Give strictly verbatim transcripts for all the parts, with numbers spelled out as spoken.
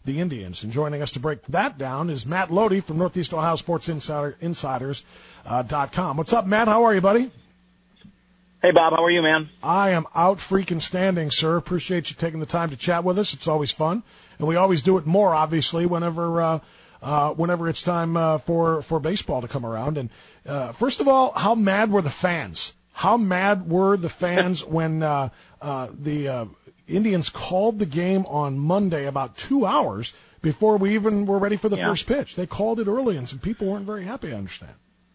the Indians. And joining us to break that down is Matt Lodi from Northeast Ohio Sports Insider, Insiders dot com. What's up, Matt? How are you, buddy? Hey, Bob. How are you, man? I am out freaking standing, sir. Appreciate you taking the time to chat with us. It's always fun. And we always do it more, obviously, whenever uh, uh, whenever it's time uh, for, for baseball to come around. And uh, first of all, how mad were the fans? How mad were the fans when uh, uh, the uh, Indians called the game on Monday about two hours before we even were ready for the yeah. first pitch? They called it early, and some people weren't very happy, I understand.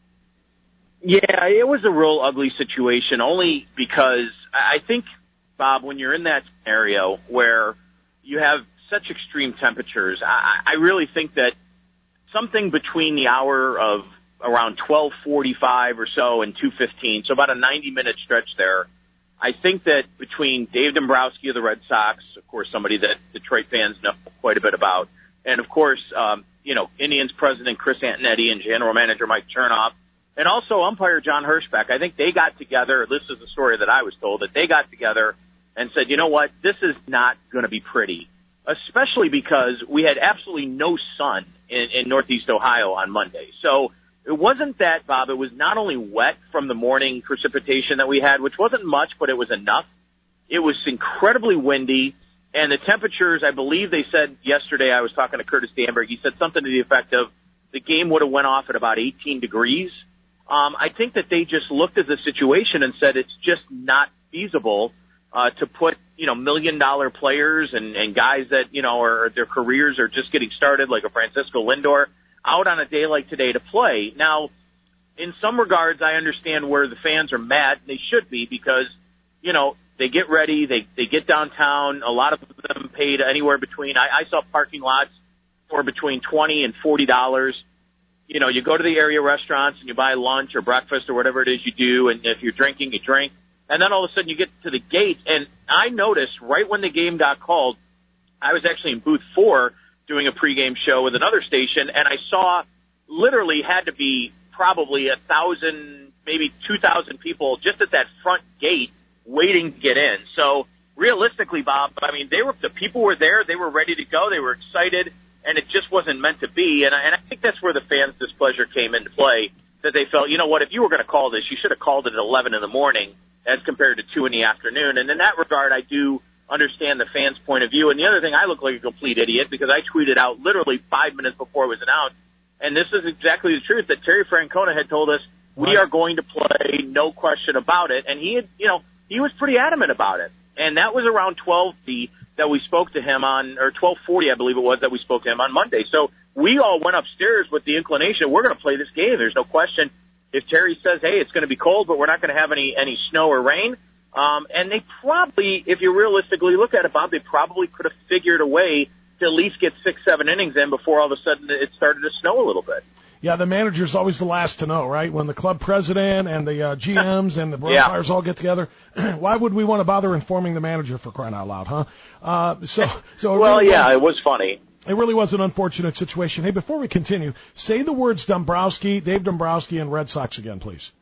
Yeah, it was a real ugly situation, only because I think, Bob, when you're in that scenario where you have such extreme temperatures, I, I really think that something between the hour of around twelve forty-five or so and two fifteen, so about a ninety-minute stretch there, I think that between Dave Dombrowski of the Red Sox, of course, somebody that Detroit fans know quite a bit about, and, of course, um, you know, Indians president Chris Antonetti and general manager Mike Chernoff, and also umpire John Hirschbeck, I think they got together, this is the story that I was told, that they got together and said, you know what, this is not going to be pretty, especially because we had absolutely no sun in, in Northeast Ohio on Monday. So it wasn't that, Bob, it was not only wet from the morning precipitation that we had, which wasn't much, but it was enough. It was incredibly windy, and the temperatures, I believe they said yesterday, I was talking to Curtis Danberg, he said something to the effect of the game would have went off at about eighteen degrees. Um, I think that they just looked at the situation and said it's just not feasible uh, to put, you know, million-dollar players and, and guys that, you know, are their careers are just getting started, like a Francisco Lindor, out on a day like today to play. Now, in some regards, I understand where the fans are mad, and they should be, because, you know, they get ready, they, they get downtown. A lot of them paid anywhere between, I, I saw parking lots for between twenty and forty dollars. You know, you go to the area restaurants and you buy lunch or breakfast or whatever it is you do, and if you're drinking, you drink. And then all of a sudden you get to the gate, and I noticed right when the game got called, I was actually in booth four doing a pregame show with another station, and I saw literally had to be probably a thousand, maybe two thousand people just at that front gate waiting to get in. So realistically, Bob, I mean, they were, the people were there, they were ready to go, they were excited, and it just wasn't meant to be. And I, and I think that's where the fans' displeasure came into play, that they felt, you know what, if you were going to call this, you should have called it at eleven in the morning as compared to two in the afternoon. And in that regard, I do understand the fans' point of view. And the other thing, I look like a complete idiot because I tweeted out literally five minutes before it was announced, and this is exactly the truth, that Terry Francona had told us, we are going to play, no question about it. And he had, you know, he was pretty adamant about it. And that was around twelve p that we spoke to him on, or twelve forty, I believe it was, that we spoke to him on Monday. So we all went upstairs with the inclination, we're going to play this game. There's no question. If Terry says, hey, it's going to be cold, but we're not going to have any, any snow or rain. Um, and they probably, if you realistically look at it, Bob, they probably could have figured a way to at least get six, seven innings in before all of a sudden it started to snow a little bit. Yeah, the manager's always the last to know, right? When the club president and the uh, G Ms and the umpires yeah. all get together, why would we want to bother informing the manager, for crying out loud, huh? Uh, so, so well, really yeah, was, it was funny. It really was an unfortunate situation. Hey, before we continue, say the words Dombrowski, Dave Dombrowski, and Red Sox again, please.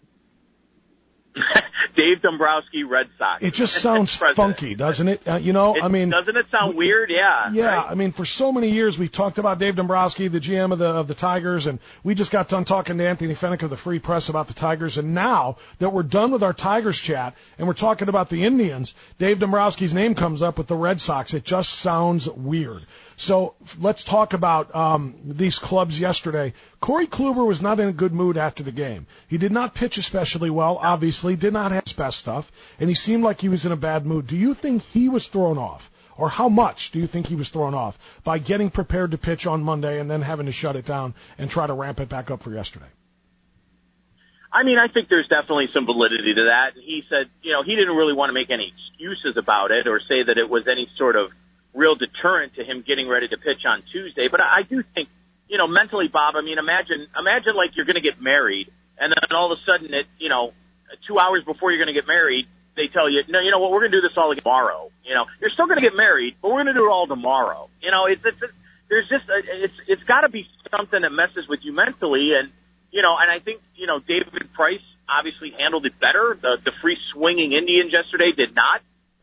Dave Dombrowski, Red Sox. It just sounds funky, doesn't it? Uh, you know, it, I mean, doesn't it sound weird? Yeah. Yeah. Right? I mean, for so many years we've talked about Dave Dombrowski, the G M of the of the Tigers, and we just got done talking to Anthony Fennick of the Free Press about the Tigers. And now that we're done with our Tigers chat and we're talking about the Indians, Dave Dombrowski's name comes up with the Red Sox. It just sounds weird. So let's talk about um, these clubs yesterday. Corey Kluber was not in a good mood after the game. He did not pitch especially well, obviously, did not have his best stuff, and he seemed like he was in a bad mood. Do you think he was thrown off, or how much do you think he was thrown off by getting prepared to pitch on Monday and then having to shut it down and try to ramp it back up for yesterday? I mean, I think there's definitely some validity to that. He said, you know, he didn't really want to make any excuses about it or say that it was any sort of real deterrent to him getting ready to pitch on Tuesday. But I do think, you know, mentally, Bob, I mean, imagine, imagine like you're going to get married and then all of a sudden it, you know, two hours before you're going to get married, they tell you, no, you know what, we're going to do this all tomorrow. You know, you're still going to get married, but we're going to do it all tomorrow. You know, it's, it's, there's just, a, it's, it's got to be something that messes with you mentally. And, you know, and I think, you know, David Price obviously handled it better. The, the free swinging Indians yesterday did not.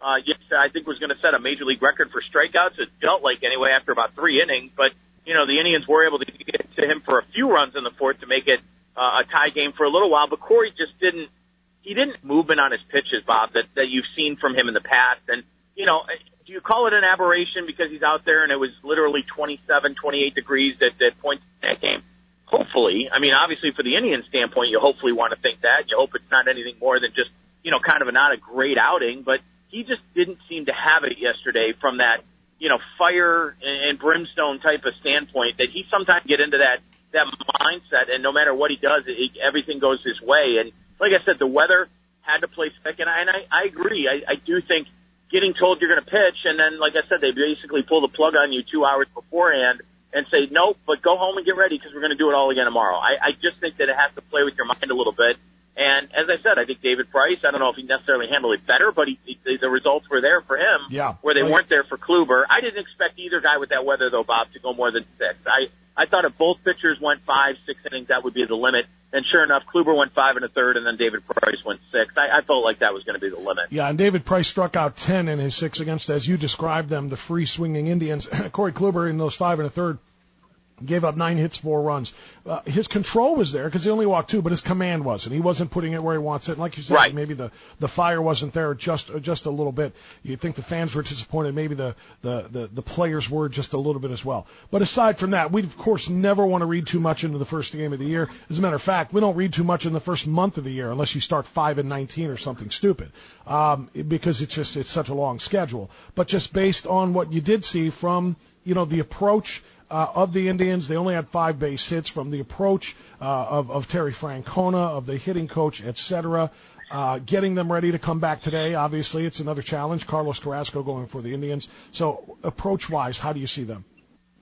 uh, yes, I think was going to set a major league record for strikeouts. It felt like anyway after about three innings, but you know the Indians were able to get to him for a few runs in the fourth to make it uh, a tie game for a little while. But Corey just didn't. He didn't movement on his pitches, Bob, that that you've seen from him in the past. And you know, do you call it an aberration because he's out there and it was literally twenty-seven, twenty-eight degrees at that point in that game? Hopefully, I mean, obviously for the Indians standpoint, you hopefully want to think that. You hope it's not anything more than just, you know, kind of a, not a great outing, but he just didn't seem to have it yesterday from that, you know, fire and brimstone type of standpoint that he sometimes get into that, that mindset, and no matter what he does, it, everything goes his way. And like I said, the weather had to play sick, and I, and I, I agree. I, I do think getting told you're going to pitch, and then, like I said, they basically pull the plug on you two hours beforehand and say, nope, but go home and get ready because we're going to do it all again tomorrow. I, I just think that it has to play with your mind a little bit. And as I said, I think David Price, I don't know if he necessarily handled it better, but he, he, the results were there for him, yeah, where they right. weren't there for Kluber. I didn't expect either guy with that weather, though, Bob, to go more than six. I, I thought if both pitchers went five, six innings, that would be the limit. And sure enough, Kluber went five and a third, and then David Price went six. I, I felt like that was going to be the limit. Yeah, and David Price struck out ten in his six against, as you described them, the free-swinging Indians. Corey Kluber in those five and a third gave up nine hits, four runs. Uh, his control was there because he only walked two, but his command wasn't. He wasn't putting it where he wants it. And like you said, right. maybe the, the fire wasn't there just just a little bit. You think the fans were disappointed. Maybe the, the, the, the players were just a little bit as well. But aside from that, we, of course, never want to read too much into the first game of the year. As a matter of fact, we don't read too much in the first month of the year unless you start five and nineteen or something stupid, um, because it's just it's such a long schedule. But just based on what you did see from, you know, the approach Uh, of the Indians, they only had five base hits from the approach uh, of, of Terry Francona, of the hitting coach, et cetera. Uh, getting them ready to come back today, obviously, it's another challenge. Carlos Carrasco going for the Indians. So approach-wise, how do you see them?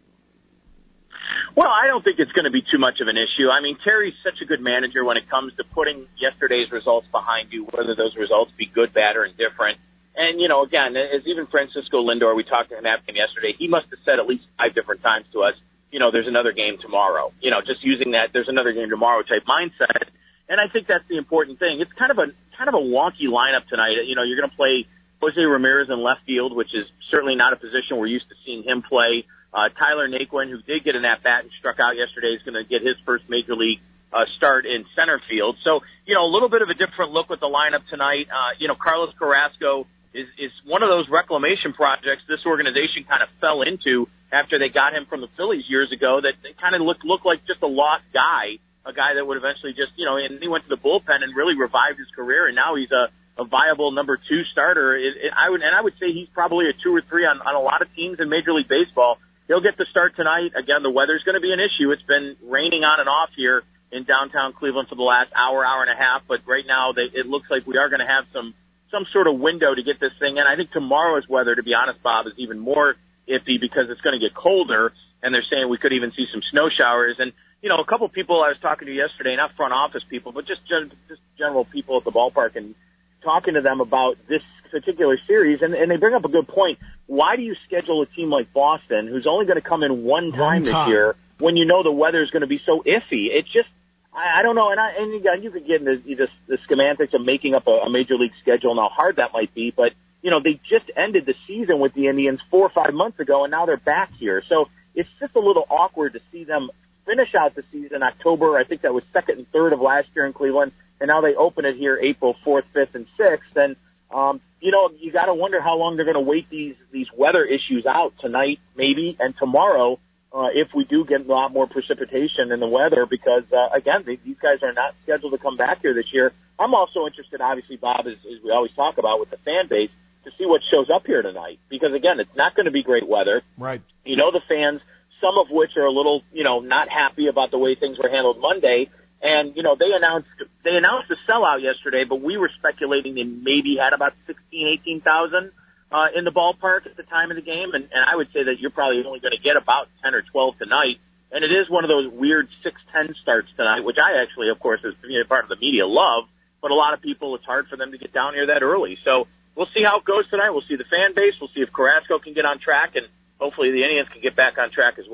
Well, I don't think it's going to be too much of an issue. I mean, Terry's such a good manager when it comes to putting yesterday's results behind you, whether those results be good, bad, or indifferent. And, you know, again, as even Francisco Lindor, we talked to him after him yesterday, he must have said at least five different times to us, you know, there's another game tomorrow. You know, just using that there's another game tomorrow type mindset. And I think that's the important thing. It's kind of a kind of a wonky lineup tonight. You know, you're going to play Jose Ramirez in left field, which is certainly not a position we're used to seeing him play. Uh, Tyler Naquin, who did get an at-bat and struck out yesterday, is going to get his first major league uh, start in center field. So, you know, a little bit of a different look with the lineup tonight. Uh, you know, Carlos Carrasco is, is one of those reclamation projects this organization kind of fell into after they got him from the Phillies years ago, that they kind of looked, looked like just a lost guy, a guy that would eventually just, you know, and he went to the bullpen and really revived his career, and now he's a, a viable number two starter. It, it, I would, and I would say he's probably a two or three on, on a lot of teams in Major League Baseball. He'll get the start tonight. Again, the weather's going to be an issue. It's been raining on and off here in downtown Cleveland for the last hour, hour and a half, but right now they, it looks like we are going to have some some sort of window to get this thing in. I think tomorrow's weather, to be honest, Bob, is even more iffy because it's going to get colder, and they're saying we could even see some snow showers. And, you know, a couple of people I was talking to yesterday, not front office people, but just gen- just general people at the ballpark, and talking to them about this particular series, and, and they bring up a good point. Why do you schedule a team like Boston, who's only going to come in one time, one time. this year, when you know the weather is going to be so iffy? It just, I, I don't know, and, I, and again, you could get into the, the schematics of making up a, a major league schedule and how hard that might be, but, you know, they just ended the season with the Indians four or five months ago, and now they're back here. So it's just a little awkward to see them finish out the season in October. I think that was second and third of last year in Cleveland, and now they open it here April fourth, fifth, and sixth. And, um, you know, you got to wonder how long they're going to wait these these weather issues out tonight, maybe, and tomorrow, uh, if we do get a lot more precipitation in the weather, because, uh, again, they, these guys are not scheduled to come back here this year. I'm also interested, obviously, Bob, as, as we always talk about with the fan base, to see what shows up here tonight. Because, again, it's not going to be great weather. Right. You know, the fans, some of which are a little, you know, not happy about the way things were handled Monday. And, you know, they announced, they announced a sellout yesterday, but we were speculating they maybe had about sixteen, eighteen thousand, uh, in the ballpark at the time of the game. And, and I would say that you're probably only going to get about ten or twelve tonight. And it is one of those weird six ten starts tonight, which I actually, of course, as you know, part of the media love, but a lot of people, it's hard for them to get down here that early. So we'll see how it goes tonight. We'll see the fan base. We'll see if Carrasco can get on track, and hopefully the Indians can get back on track as well.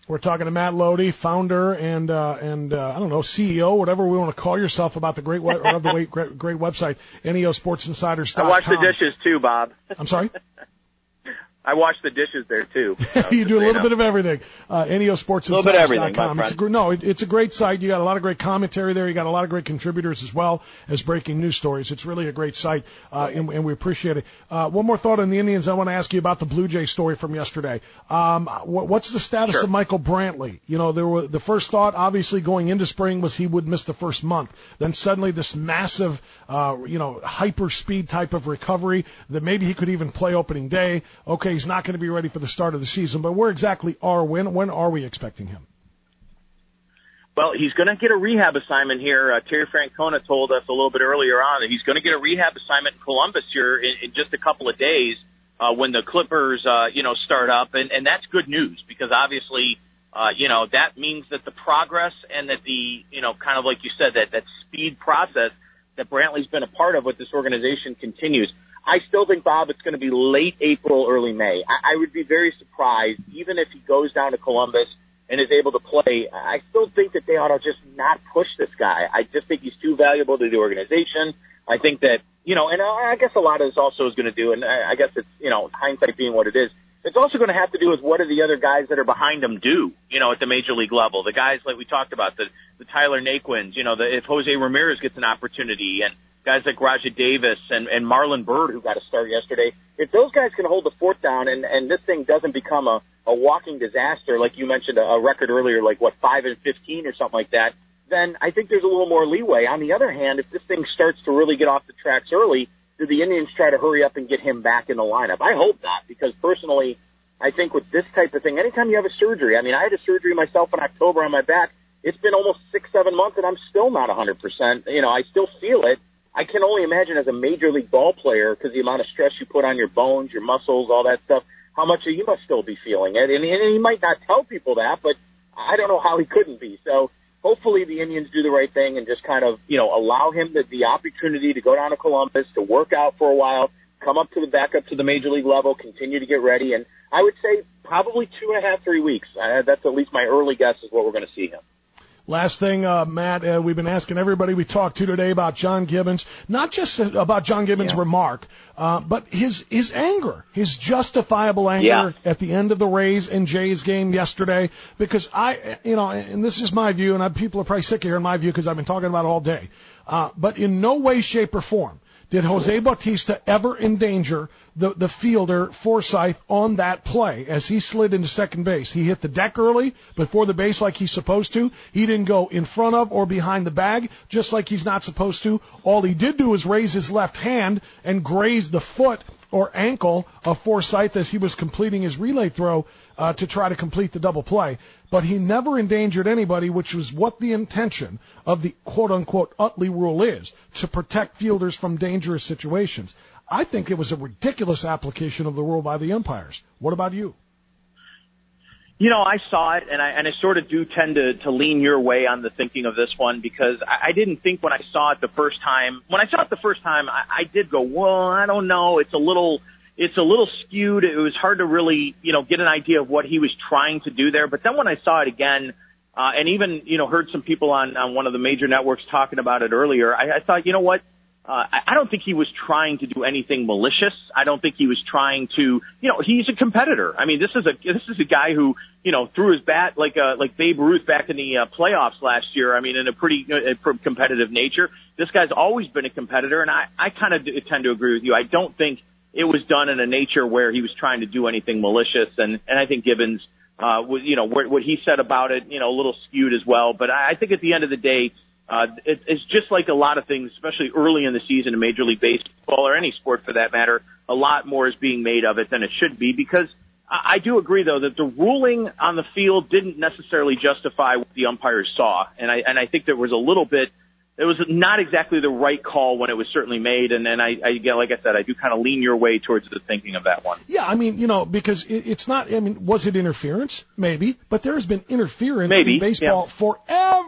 We're talking to Matt Lodi, founder and uh, and uh, I don't know, C E O, whatever we want to call yourself, about the great we- of the great, great website, N E O Sports Insiders dot com. I watch the dishes too, Bob. I'm sorry? I wash the dishes there too. You do a little bit of everything. Uh, N E O Sports Insiders dot com. A little bit of everything, my it's friend. a, no, it, it's a great site. You got a lot of great commentary there. You got a lot of great contributors as well as breaking news stories. It's really a great site, uh, and, and we appreciate it. Uh, one more thought on the Indians. I want to ask you about the Blue Jay story from yesterday. Um, what, what's the status Sure. of Michael Brantley? You know, there were the first thought, obviously, going into spring was he would miss the first month. Then suddenly this massive, uh, you know, hyper speed type of recovery that maybe he could even play opening day. Okay, he's not going to be ready for the start of the season, but where exactly are when when are we expecting him? Well, he's going to get a rehab assignment here. Uh, Terry Francona told us a little bit earlier on that he's going to get a rehab assignment in Columbus here in, in just a couple of days uh, when the Clippers, uh, you know, start up, and, and that's good news because obviously, uh, you know, that means that the progress and that the, you know, kind of like you said, that that speed process that Brantley's been a part of with this organization continues. I still think, Bob, it's going to be late April, early May. I, I would be very surprised, even if he goes down to Columbus and is able to play. I still think that they ought to just not push this guy. I just think he's too valuable to the organization. I think that, you know, and I guess a lot of this also is going to do, and I guess it's, you know, hindsight being what it is, it's also going to have to do with what do the other guys that are behind him do, you know, at the major league level. The guys like we talked about, the, the Tyler Naquins, you know, the, if Jose Ramirez gets an opportunity, and guys like Raja Davis and, and Marlon Byrd, who got a start yesterday, if those guys can hold the fort down and, and this thing doesn't become a, a walking disaster, like you mentioned, a, a record earlier, like what, five and fifteen or something like that, then I think there's a little more leeway. On the other hand, if this thing starts to really get off the tracks early, do the Indians try to hurry up and get him back in the lineup? I hope not, because personally, I think with this type of thing, anytime you have a surgery, I mean, I had a surgery myself in October on my back. It's been almost six, seven months, and I'm still not one hundred percent. You know, I still feel it. I can only imagine as a major league ball player, because the amount of stress you put on your bones, your muscles, all that stuff, how much you must still be feeling it. And, and he might not tell people that, but I don't know how he couldn't be. So hopefully the Indians do the right thing and just kind of, you know, allow him the, the opportunity to go down to Columbus, to work out for a while, come up to the back up to the major league level, continue to get ready. And I would say probably two and a half, three weeks. Uh, that's at least my early guess is what we're going to see him. Last thing, uh, Matt, uh, we've been asking everybody we talked to today about John Gibbons, not just about John Gibbons' yeah. remark, uh, but his, his anger, his justifiable anger yeah. at the end of the Rays and Jays game yesterday, because I, you know, and this is my view, and I, people are probably sick of hearing my view because I've been talking about it all day, uh, but in no way, shape, or form did Jose Bautista ever endanger the, the fielder, Forsythe, on that play as he slid into second base. He hit the deck early before the base like he's supposed to. He didn't go in front of or behind the bag just like he's not supposed to. All he did do was raise his left hand and graze the foot or ankle of Forsythe as he was completing his relay throw uh, to try to complete the double play. But he never endangered anybody, which was what the intention of the quote-unquote Utley rule is, to protect fielders from dangerous situations. I think it was a ridiculous application of the rule by the umpires. What about you? You know, I saw it, and I and I sort of do tend to, to lean your way on the thinking of this one because I, I didn't think when I saw it the first time. When I saw it the first time, I, I did go, well, I don't know. It's a little, it's a little skewed. It was hard to really, you know, get an idea of what he was trying to do there. But then when I saw it again, uh, and even, you know, heard some people on on one of the major networks talking about it earlier, I, I thought, you know what? Uh, I don't think he was trying to do anything malicious. I don't think he was trying to, you know, he's a competitor. I mean, this is a, this is a guy who, you know, threw his bat like, uh, like Babe Ruth back in the uh, playoffs last year. I mean, in a pretty uh, competitive nature. This guy's always been a competitor, and I, I kind of tend to agree with you. I don't think it was done in a nature where he was trying to do anything malicious, and, and I think Gibbons, uh, was, you know, what, what he said about it, you know, a little skewed as well. But I, I think at the end of the day, Uh, it, it's just like a lot of things, especially early in the season in Major League Baseball or any sport for that matter, a lot more is being made of it than it should be because I, I do agree, though, that the ruling on the field didn't necessarily justify what the umpires saw. And I, and I think there was a little bit, it was not exactly the right call when it was certainly made. And then I, I again, like I said, I do kind of lean your way towards the thinking of that one. Yeah, I mean, you know, because it, it's not, I mean, was it interference? Maybe. But there's been interference Maybe, in baseball yeah. forever.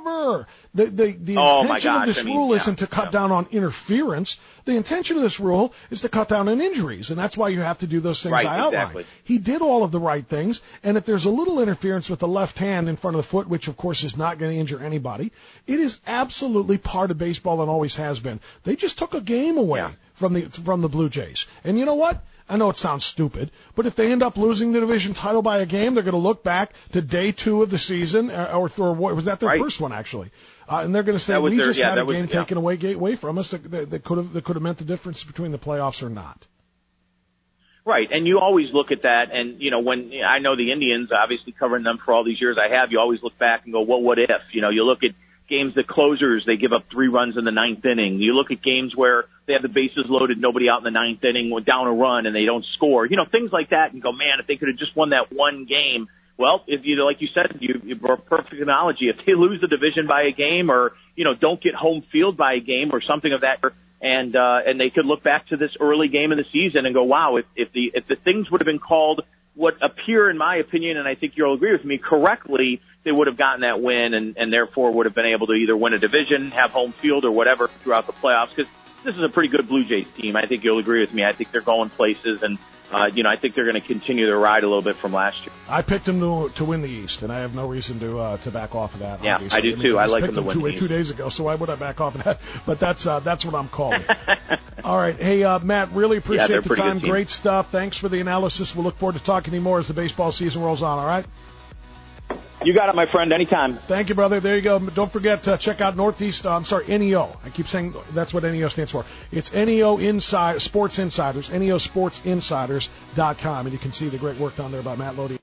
Never. The the, the oh my intention gosh. of this I mean, rule yeah, isn't to cut yeah. down on interference. The intention of this rule is to cut down on injuries, and that's why you have to do those things right, I outlined. Exactly. He did all of the right things, and if there's a little interference with the left hand in front of the foot, which of course is not going to injure anybody, it is absolutely part of baseball and always has been. They just took a game away Yeah. from the from the Blue Jays, and you know what? I know it sounds stupid, but if they end up losing the division title by a game, they're going to look back to day two of the season, or, or what was that their right. first one actually, uh, and they're going to say was we their, just yeah, had a was, game yeah. taken away away from us that, that, that could have that could have meant the difference between the playoffs or not. Right, and you always look at that, and you know when I know the Indians, obviously covering them for all these years I have, you always look back and go, well, what if? You know, you look at games that closers, they give up three runs in the ninth inning. You look at games where they have the bases loaded, nobody out in the ninth inning, went down a run, and they don't score. You know, things like that, and go, man, if they could have just won that one game. Well, if you, like you said, you, you were a perfect analogy. If they lose the division by a game, or you know, don't get home field by a game, or something of that, and uh, and they could look back to this early game of the season and go, wow, if, if the if the things would have been called what appear, in my opinion, and I think you'll agree with me, correctly, they would have gotten that win and, and therefore would have been able to either win a division, have home field, or whatever throughout the playoffs. Because this is a pretty good Blue Jays team. I think you'll agree with me. I think they're going places, and uh, you know, I think they're going to continue their ride a little bit from last year. I picked them to to win the East, and I have no reason to uh, to back off of that. Yeah, obviously. I do I mean, too. I, I like picked them to them win two, the two East. days ago, so why would I back off of that? But that's uh, that's what I'm calling it. All right, hey uh, Matt, really appreciate yeah, the pretty time. good team. Great stuff. Thanks for the analysis. We'll look forward to talking to you more as the baseball season rolls on. All right. You got it, my friend. Anytime. Thank you, brother. There you go. Don't forget to check out Northeast. Uh, I'm sorry, N E O. I keep saying that's what N E O stands for. It's N E O Inside Sports Insiders. N E O Sports Insiders dot com, and you can see the great work down there by Matt Lodi.